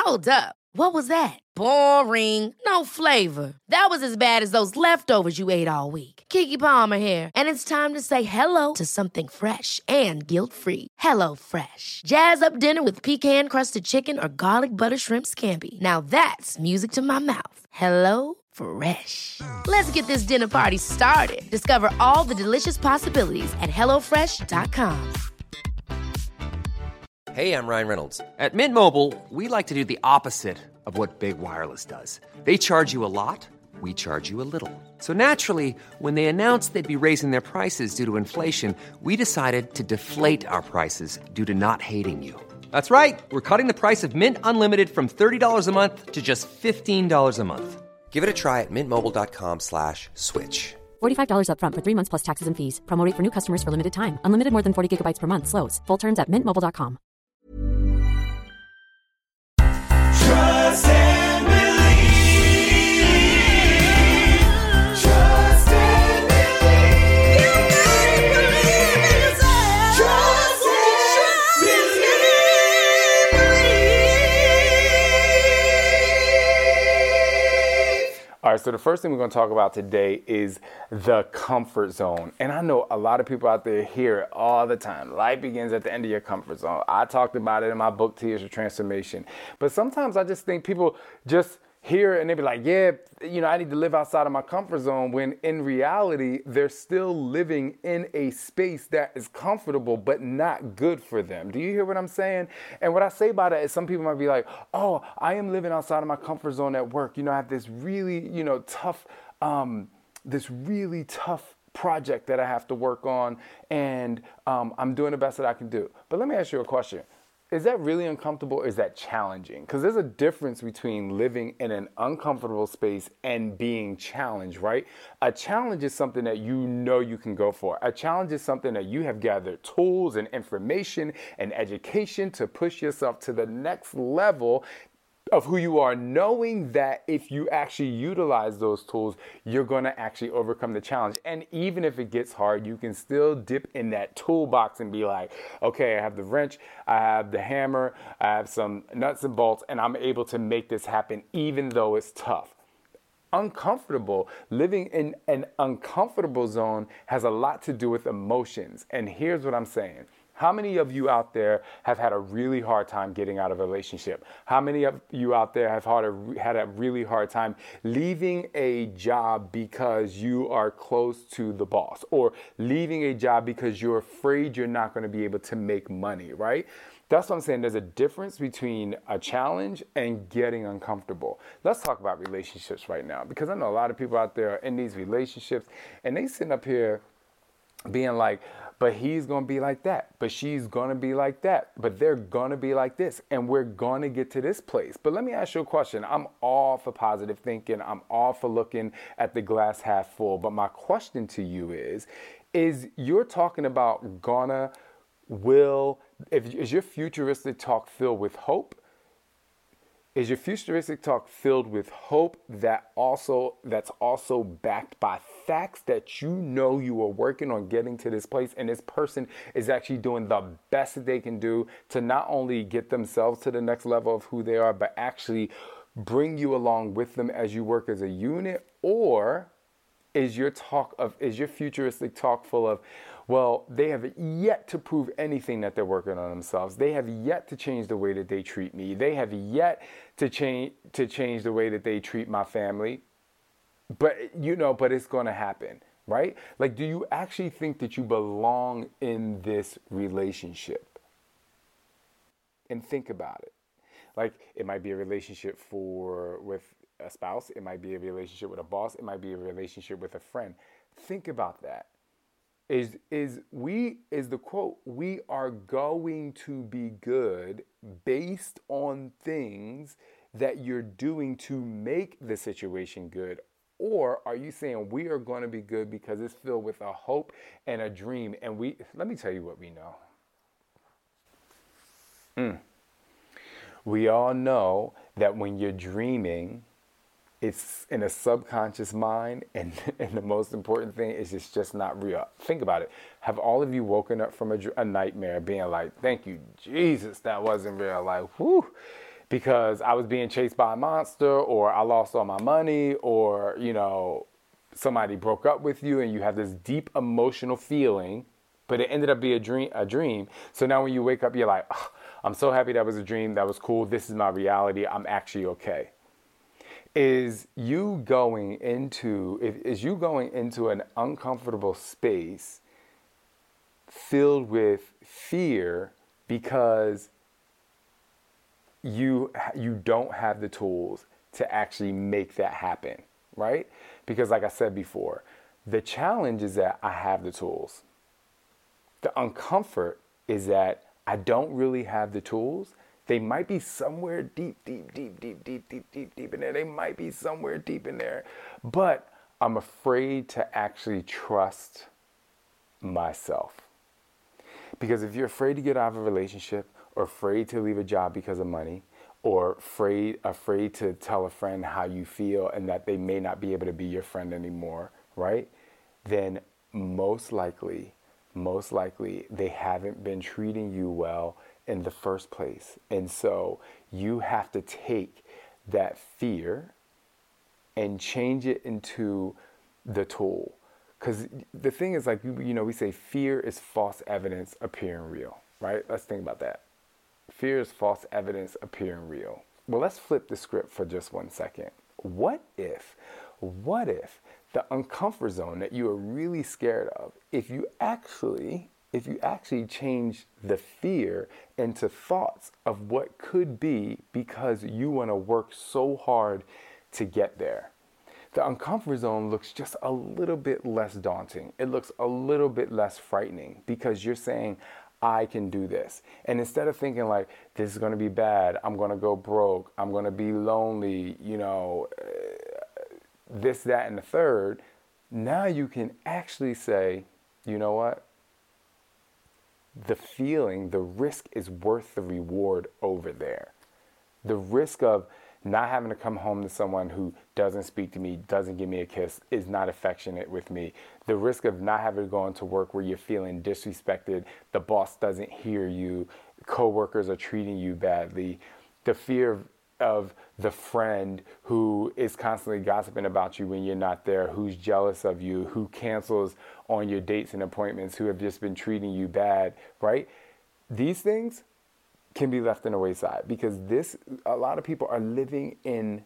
Hold up. What was that? Boring. No flavor. That was as bad as those leftovers you ate all week. Keke Palmer here, and it's time to say hello to something fresh and guilt-free. Hello Fresh. Jazz up dinner with pecan-crusted chicken or garlic butter shrimp scampi. Now that's music to my mouth. Hello Fresh. Let's get this dinner party started. Discover all the delicious possibilities at hellofresh.com. Hey, I'm Ryan Reynolds. At Mint Mobile, we like to do the opposite of what Big Wireless does. They charge you a lot, we charge you a little. So naturally, when they announced they'd be raising their prices due to inflation, we decided to deflate our prices due to not hating you. That's right. We're cutting the price of Mint Unlimited from $30 a month to just $15 a month. Give it a try at mintmobile.com/switch. $45 up front for 3 months plus taxes and fees. Promo rate for new customers for limited time. Unlimited more than 40 gigabytes per month. Slows full terms at mintmobile.com. Trust and believe. Trust and believe. You gotta believe in yourself. Trust and believe. All right, so the first thing we're going to talk about today is the comfort zone. And I know a lot of people out there hear it all the time. Life begins at the end of your comfort zone. I talked about it in my book, Tears of Transformation. But sometimes I just think people just hear it and they be like, yeah, I need to live outside of my comfort zone, when in reality, they're still living in a space that is comfortable but not good for them. Do you hear what I'm saying? And what I say by that is some people might be like, oh, I am living outside of my comfort zone at work. I have this really, tough project that I have to work on, and I'm doing the best that I can do. But let me ask you a question. Is that really uncomfortable, or is that challenging? Because there's a difference between living in an uncomfortable space and being challenged, right? A challenge is something that you can go for. A challenge is something that you have gathered tools and information and education to push yourself to the next level of who you are, knowing that if you actually utilize those tools, you're going to actually overcome the challenge. And even if it gets hard, you can still dip in that toolbox and be like, okay, I have the wrench, I have the hammer, I have some nuts and bolts, and I'm able to make this happen even though it's tough. Uncomfortable, living in an uncomfortable zone has a lot to do with emotions. And here's what I'm saying. How many of you out there have had a really hard time getting out of a relationship? How many of you out there have had a really hard time leaving a job because you are close to the boss, or leaving a job because you're afraid you're not going to be able to make money, right? That's what I'm saying. There's a difference between a challenge and getting uncomfortable. Let's talk about relationships right now, because I know a lot of people out there are in these relationships and they sitting up here being like, but he's going to be like that, but she's going to be like that, but they're going to be like this, and we're going to get to this place. But let me ask you a question. I'm all for positive thinking. I'm all for looking at the glass half full. But my question to you is you're talking about is your futuristic talk filled with hope? Is your futuristic talk filled with hope that's also backed by facts that you are working on getting to this place, and this person is actually doing the best that they can do to not only get themselves to the next level of who they are, but actually bring you along with them as you work as a unit? Or is your futuristic talk full of, well, they have yet to prove anything that they're working on themselves. They have yet to change the way that they treat me. They have yet to change the way that they treat my family. But it's going to happen, right? Like, do you actually think that you belong in this relationship? And think about it. Like, it might be a relationship with a spouse. It might be a relationship with a boss. It might be a relationship with a friend. Think about that. Is the quote, we are going to be good based on things that you're doing to make the situation good? Or are you saying we are going to be good because it's filled with a hope and a dream? And let me tell you what we know. We all know that when you're dreaming, it's in a subconscious mind, and the most important thing is it's just not real. Think about it. Have all of you woken up from a nightmare being like, thank you, Jesus, that wasn't real? Like, whew. because I was being chased by a monster, or I lost all my money, or, somebody broke up with you and you have this deep emotional feeling, but it ended up being a dream. So now when you wake up, you're like, "Ugh, I'm so happy that was a dream. That was cool. This is my reality. I'm actually okay." Is you going into an uncomfortable space filled with fear because you don't have the tools to actually make that happen, right? Because like I said before, the challenge is that I have the tools. The uncomfort is that I don't really have the tools. They might be somewhere deep in there. They might be somewhere deep in there, but I'm afraid to actually trust myself. Because if you're afraid to get out of a relationship, or afraid to leave a job because of money, or afraid to tell a friend how you feel and that they may not be able to be your friend anymore, right? Then most likely they haven't been treating you well in the first place. And so you have to take that fear and change it into the tool. Because the thing is, like, we say fear is false evidence appearing real, right? Let's think about that. Fear is false evidence appearing real. Well, let's flip the script for just 1 second. What if the uncomfort zone that you are really scared of, if you actually change the fear into thoughts of what could be, because you want to work so hard to get there, the uncomfort zone looks just a little bit less daunting. It looks a little bit less frightening, because you're saying, I can do this. And instead of thinking like, this is going to be bad, I'm going to go broke, I'm going to be lonely, this, that, and the third, now you can actually say, you know what? The feeling, the risk is worth the reward over there. The risk of not having to come home to someone who doesn't speak to me, doesn't give me a kiss, is not affectionate with me. The risk of not having to go into work where you're feeling disrespected, the boss doesn't hear you, coworkers are treating you badly. The fear of the friend who is constantly gossiping about you when you're not there, who's jealous of you, who cancels on your dates and appointments, who have just been treating you bad, right? These things can be left on the wayside, because a lot of people are living in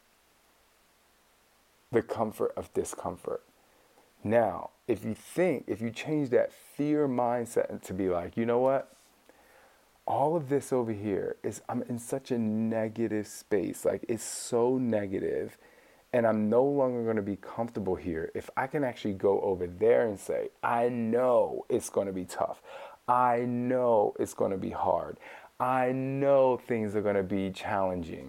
the comfort of discomfort. Now, if you change that fear mindset to be like, you know what? All of this over here I'm in such a negative space. Like, it's so negative, and I'm no longer going to be comfortable here. If I can actually go over there and say, I know it's going to be tough. I know it's going to be hard. I know things are going to be challenging,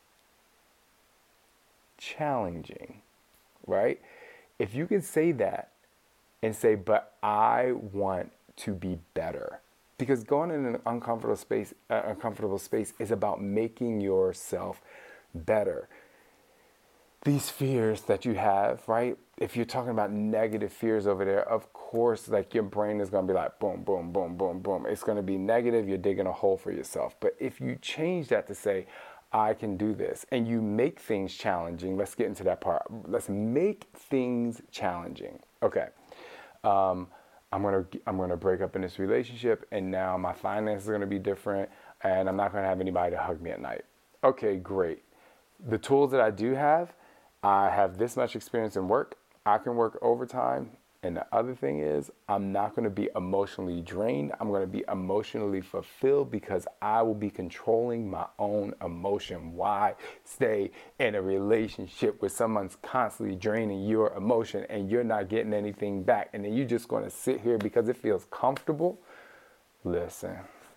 right? If you can say that and say, but I want to be better. Because going in an uncomfortable space is about making yourself better. These fears that you have, right? If you're talking about negative fears over there, of course, like, your brain is going to be like, boom, boom, boom, boom, boom. It's going to be negative. You're digging a hole for yourself. But if you change that to say, I can do this, and you make things challenging, let's get into that part. Let's make things challenging. Okay. I'm gonna break up in this relationship, and now my finances are gonna be different, and I'm not gonna have anybody to hug me at night. Okay, great. The tools that I do have, I have this much experience in work. I can work overtime. And the other thing is, I'm not going to be emotionally drained. I'm going to be emotionally fulfilled, because I will be controlling my own emotion. Why stay in a relationship where someone's constantly draining your emotion and you're not getting anything back? And then you're just going to sit here because it feels comfortable? Listen,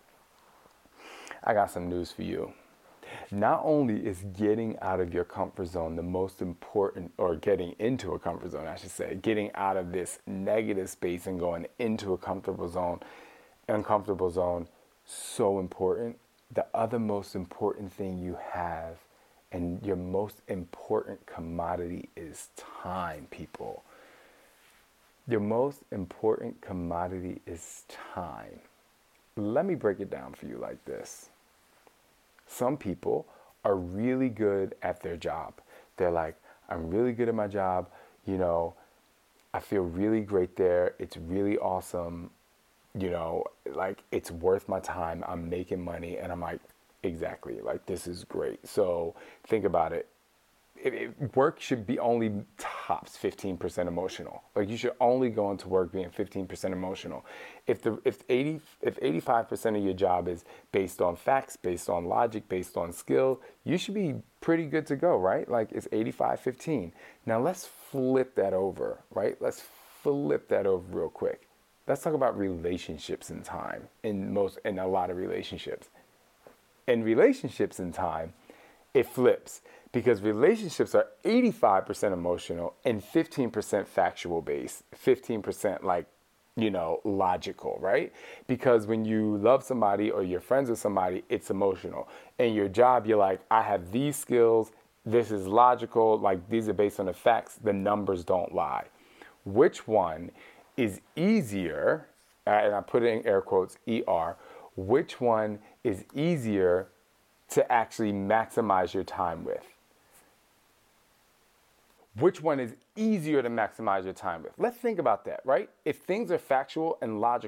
I got some news for you. Not only is getting out of your comfort zone the most important, or getting into a comfort zone, I should say, getting out of this negative space and going into a uncomfortable zone, so important. The other most important thing you have, and your most important commodity, is time, people. Your most important commodity is time. Let me break it down for you like this. Some people are really good at their job. They're like, I'm really good at my job. You know, I feel really great there. It's really awesome. You know, like it's worth my time. I'm making money. And I'm like, exactly, like this is great. So think about it. Work should be only tops 15% emotional. Like you should only go into work being 15% emotional. If 85% of your job is based on facts, based on logic, based on skill, you should be pretty good to go, right? Like it's 85-15. Now let's flip that over, right? Let's flip that over real quick. Let's talk about relationships and time in a lot of relationships. In relationships and time, it flips. Because relationships are 85% emotional and 15% factual based, 15% like, you know, logical, right? Because when you love somebody or you're friends with somebody, it's emotional. In your job, you're like, I have these skills, this is logical, like these are based on the facts, the numbers don't lie. Which one is easier, and I put it in air quotes, ER, which one is easier to actually maximize your time with? Which one is easier to maximize your time with? Let's think about that, right? If things are factual and logical.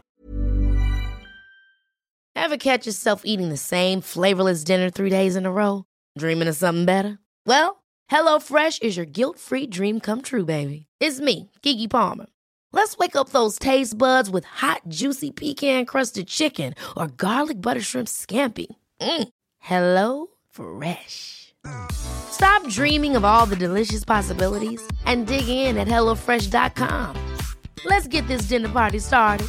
Ever catch yourself eating the same flavorless dinner 3 days in a row? Dreaming of something better? Well, HelloFresh is your guilt-free dream come true, baby. It's me, Keke Palmer. Let's wake up those taste buds with hot, juicy pecan-crusted chicken or garlic butter shrimp scampi. Hello Fresh. Stop dreaming of all the delicious possibilities and dig in at HelloFresh.com. Let's get this dinner party started.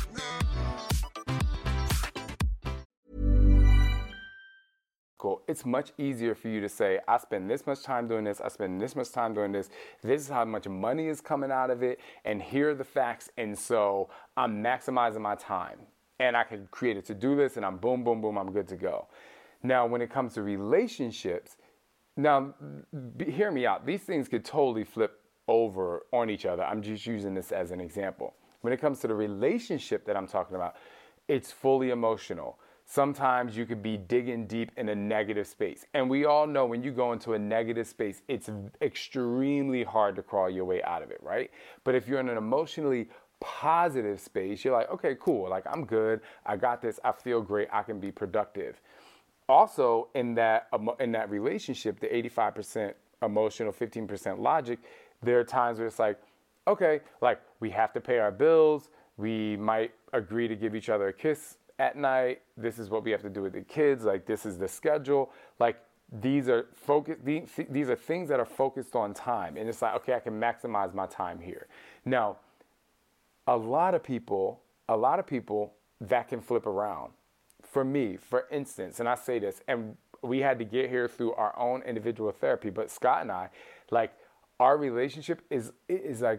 Cool. It's much easier for you to say, I spend this much time doing this, I spend this much time doing this, this is how much money is coming out of it, and here are the facts, and so I'm maximizing my time. And I can create a to-do list, and I'm boom, boom, boom, I'm good to go. Now, when it comes to relationships, now, hear me out. These things could totally flip over on each other. I'm just using this as an example. When it comes to the relationship that I'm talking about, it's fully emotional. Sometimes you could be digging deep in a negative space. And we all know when you go into a negative space, it's extremely hard to crawl your way out of it, right? But if you're in an emotionally positive space, you're like, okay, cool. Like, I'm good. I got this. I feel great. I can be productive. Also, in that relationship, the 85% emotional, 15% logic, there are times where it's like, okay, like we have to pay our bills. We might agree to give each other a kiss at night. This is what we have to do with the kids. Like this is the schedule. Like these are these are things that are focused on time. And it's like, okay, I can maximize my time here. Now, a lot of people that can flip around. For me, for instance, and I say this, and we had to get here through our own individual therapy, but Scott and I, like our relationship is so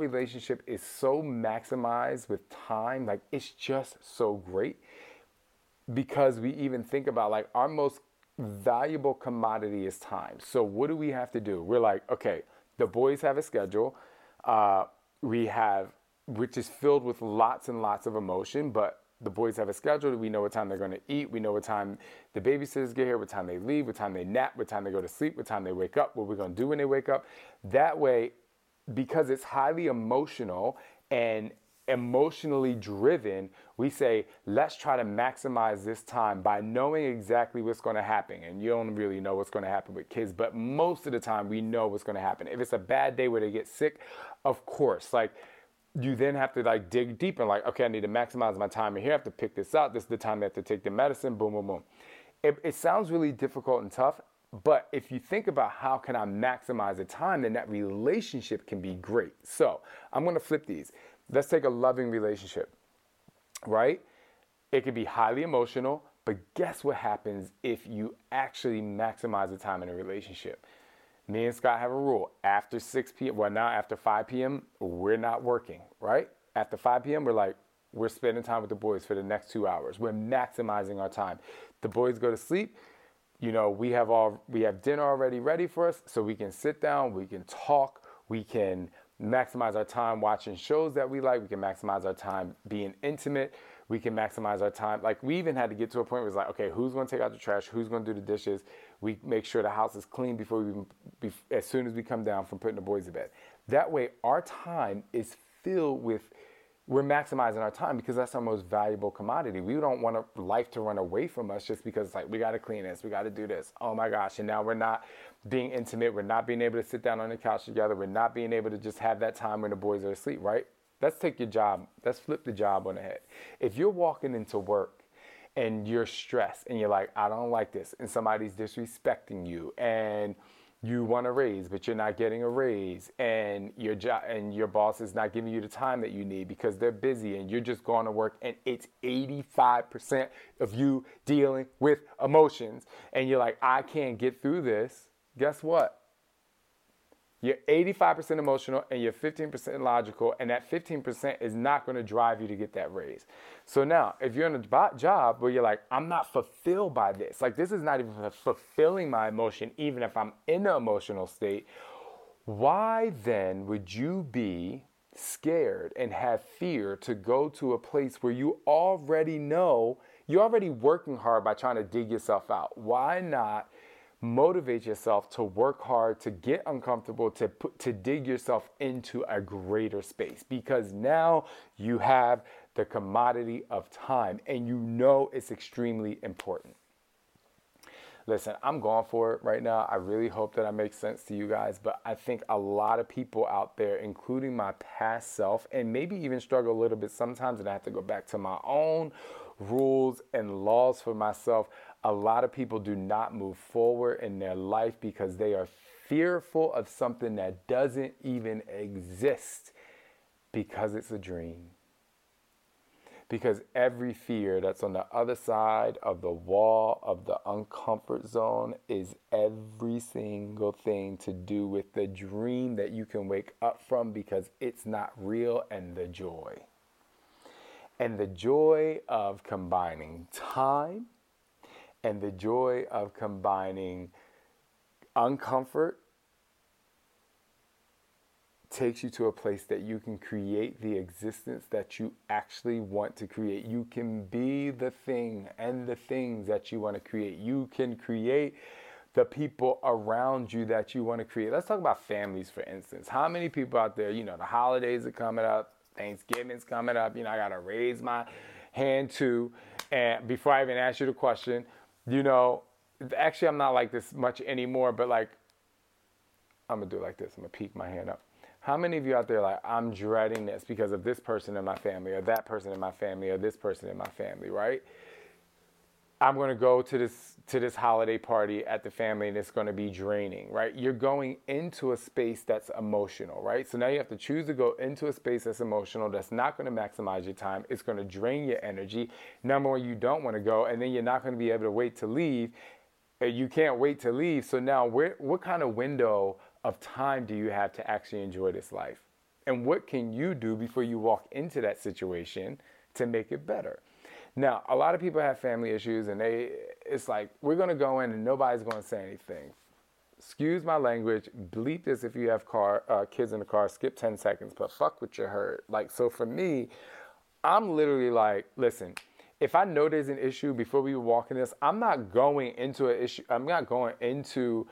maximized with time. Like it's just so great because we even think about like our most valuable commodity is time. So what do we have to do? We're like, okay, the boys have a schedule. Which is filled with lots and lots of emotion, but the boys have a schedule. We know what time they're going to eat. We know what time the babysitters get here, what time they leave, what time they nap, what time they go to sleep, what time they wake up, what we're going to do when they wake up. That way, because it's highly emotional and emotionally driven, we say, let's try to maximize this time by knowing exactly what's going to happen. And you don't really know what's going to happen with kids, but most of the time we know what's going to happen. If it's a bad day where they get sick, of course, like, you then have to like dig deeper, like, okay, I need to maximize my time in here. I have to pick this out. This is the time I have to take the medicine, boom, boom, boom. It sounds really difficult and tough, but if you think about how can I maximize the time, then that relationship can be great. So I'm going to flip these. Let's take a loving relationship, right? It could be highly emotional, but guess what happens if you actually maximize the time in a relationship? Me and Scott have a rule. After 6 p.m., well, now after 5 p.m., we're not working, right? After 5 p.m., we're spending time with the boys for the next 2 hours. We're maximizing our time. The boys go to sleep. You know, we have dinner already ready for us, so we can sit down, we can talk, we can maximize our time watching shows that we like, we can maximize our time being intimate. We can maximize our time. Like, we even had to get to a point where it's like, okay, who's going to take out the trash? Who's going to do the dishes? We make sure the house is clean before as soon as we come down from putting the boys to bed. That way, our time is filled with, we're maximizing our time because that's our most valuable commodity. We don't want life to run away from us just because it's like, we got to clean this, we got to do this. Oh my gosh. And now we're not being intimate. We're not being able to sit down on the couch together. We're not being able to just have that time when the boys are asleep, right? Let's take your job. Let's flip the job on the head. If you're walking into work and you're stressed and you're like, I don't like this, and somebody's disrespecting you, and you want a raise, but you're not getting a raise, and your boss is not giving you the time that you need because they're busy, and you're just going to work, and it's 85% of you dealing with emotions, and you're like, I can't get through this. Guess what? You're 85% emotional and you're 15% logical, and that 15% is not going to drive you to get that raise. So now, if you're in a job where you're like, I'm not fulfilled by this, like this is not even fulfilling my emotion, even if I'm in an emotional state, why then would you be scared and have fear to go to a place where you already know, you're already working hard by trying to dig yourself out? Why not motivate yourself to work hard, to get uncomfortable, to dig yourself into a greater space? Because now you have the commodity of time, and you know it's extremely important. Listen, I'm going for it right now. I really hope that I make sense to you guys, but I think a lot of people out there, including my past self, and maybe even struggle a little bit sometimes, and I have to go back to my own rules and laws for myself. A lot of people do not move forward in their life because they are fearful of something that doesn't even exist because it's a dream. Because every fear that's on the other side of the wall of the uncomfort zone is every single thing to do with the dream that you can wake up from, because it's not real, and the joy. And the joy of combining time and the joy of combining uncomfort takes you to a place that you can create the existence that you actually want to create. You can be the thing and the things that you want to create. You can create the people around you that you want to create. Let's talk about families, for instance. How many people out there, the holidays are coming up, Thanksgiving's coming up, I got to raise my hand too. And before I even ask you the question, actually I'm not like this much anymore, but like, I'm going to do it like this. I'm going to peek my hand up. How many of you out there are like, I'm dreading this because of this person in my family, or that person in my family, or this person in my family, right? I'm going to go to this holiday party at the family, and it's going to be draining, right? You're going into a space that's emotional, right? So now you have to choose to go into a space that's emotional, that's not going to maximize your time. It's going to drain your energy. Number one, you don't want to go, and then you're not going to be able to wait to leave. You can't wait to leave. So now what kind of window of time do you have to actually enjoy this life? And what can you do before you walk into that situation to make it better? Now, a lot of people have family issues, and it's like, we're going to go in and nobody's going to say anything. Excuse my language, bleep this if you have kids in the car, skip 10 seconds, but fuck what you heard. Like, so for me, I'm literally like, listen, if I know there's an issue before we walk in this, I'm not going into an issue. I'm not going into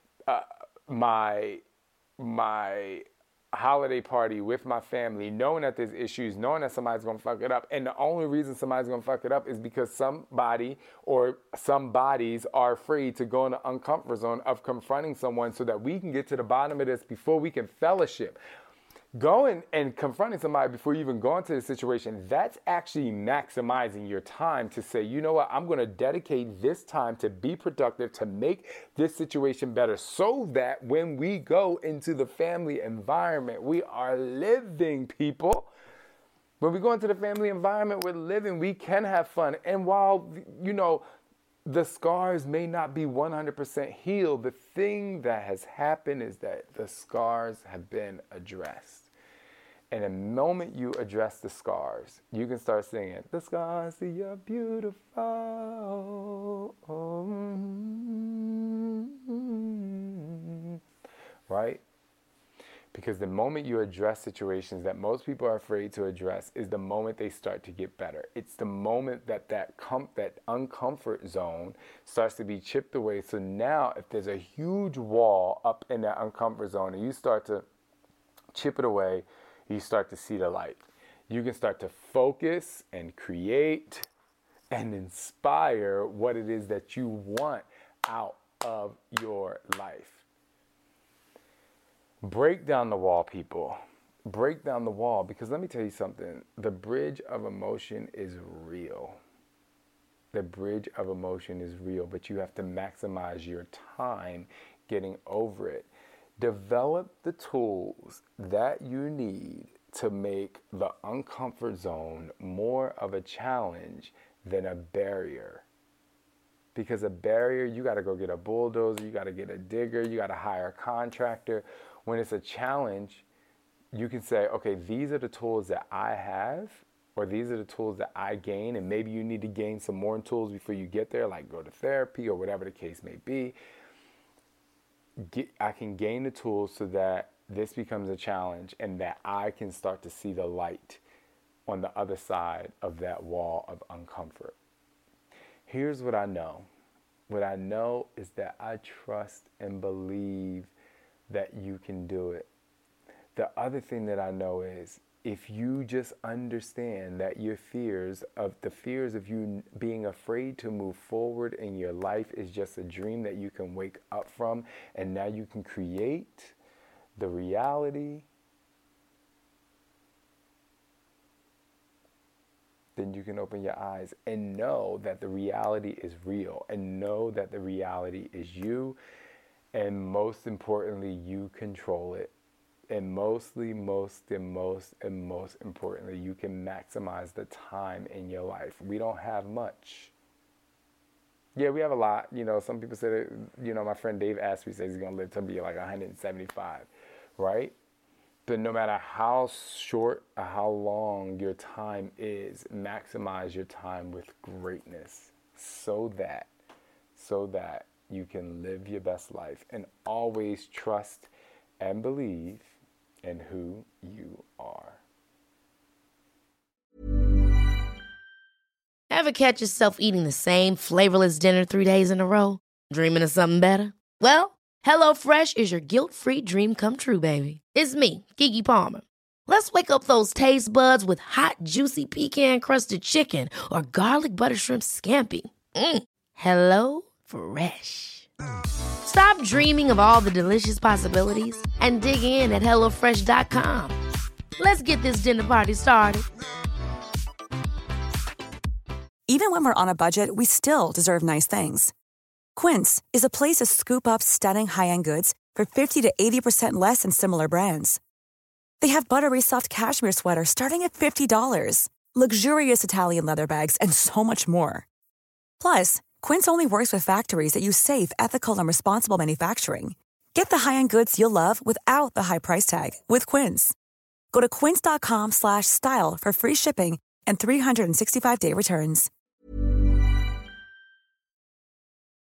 my holiday party with my family knowing that there's issues, knowing that somebody's going to fuck it up. And the only reason somebody's going to fuck it up is because somebody or some bodies are afraid to go in the uncomfort zone of confronting someone so that we can get to the bottom of this before we can fellowship. Going and confronting somebody before you even go into the situation, that's actually maximizing your time to say, you know what, I'm going to dedicate this time to be productive, to make this situation better, so that when we go into the family environment, we are living, people. When we go into the family environment, we're living, we can have fun. And while, the scars may not be 100% healed, the thing that has happened is that the scars have been addressed. And the moment you address the scars, you can start singing, the scars, see you're beautiful. Right? Because the moment you address situations that most people are afraid to address is the moment they start to get better. It's the moment that that uncomfort zone starts to be chipped away. So now if there's a huge wall up in that uncomfort zone and you start to chip it away, you start to see the light. You can start to focus and create and inspire what it is that you want out of your life. Break down the wall, people. Break down the wall, because let me tell you something. The bridge of emotion is real. The bridge of emotion is real, but you have to maximize your time getting over it. Develop the tools that you need to make the uncomfort zone more of a challenge than a barrier. Because a barrier, you got to go get a bulldozer, you got to get a digger, you got to hire a contractor. When it's a challenge, you can say, okay, these are the tools that I have, or these are the tools that I gain, and maybe you need to gain some more tools before you get there, like go to therapy or whatever the case may be. I can gain the tools so that this becomes a challenge and that I can start to see the light on the other side of that wall of uncomfort. Here's what I know. What I know is that I trust and believe that you can do it. The other thing that I know is if you just understand that your fears of you being afraid to move forward in your life is just a dream that you can wake up from, and now you can create the reality, then you can open your eyes and know that the reality is real, and know that the reality is you, and most importantly, you control it. And most importantly, you can maximize the time in your life. We don't have much. Yeah, we have a lot. You know, some people say that, you know, my friend Dave Asprey says he's going to live to be like 175, right? But no matter how short or how long your time is, maximize your time with greatness so that you can live your best life, and always trust and believe in who you are. Ever catch yourself eating the same flavorless dinner 3 days in a row? Dreaming of something better? Well, HelloFresh is your guilt-free dream come true, baby. It's me, Keke Palmer. Let's wake up those taste buds with hot, juicy pecan-crusted chicken or garlic butter shrimp scampi. Hello Fresh. Stop dreaming of all the delicious possibilities and dig in at HelloFresh.com. Let's get this dinner party started. Even when we're on a budget, we still deserve nice things. Quince is a place to scoop up stunning high-end goods for 50 to 80% less than similar brands. They have buttery soft cashmere sweaters starting at $50, luxurious Italian leather bags, and so much more. Plus, Quince only works with factories that use safe, ethical, and responsible manufacturing. Get the high-end goods you'll love without the high price tag with Quince. Go to quince.com/style for free shipping and 365-day returns.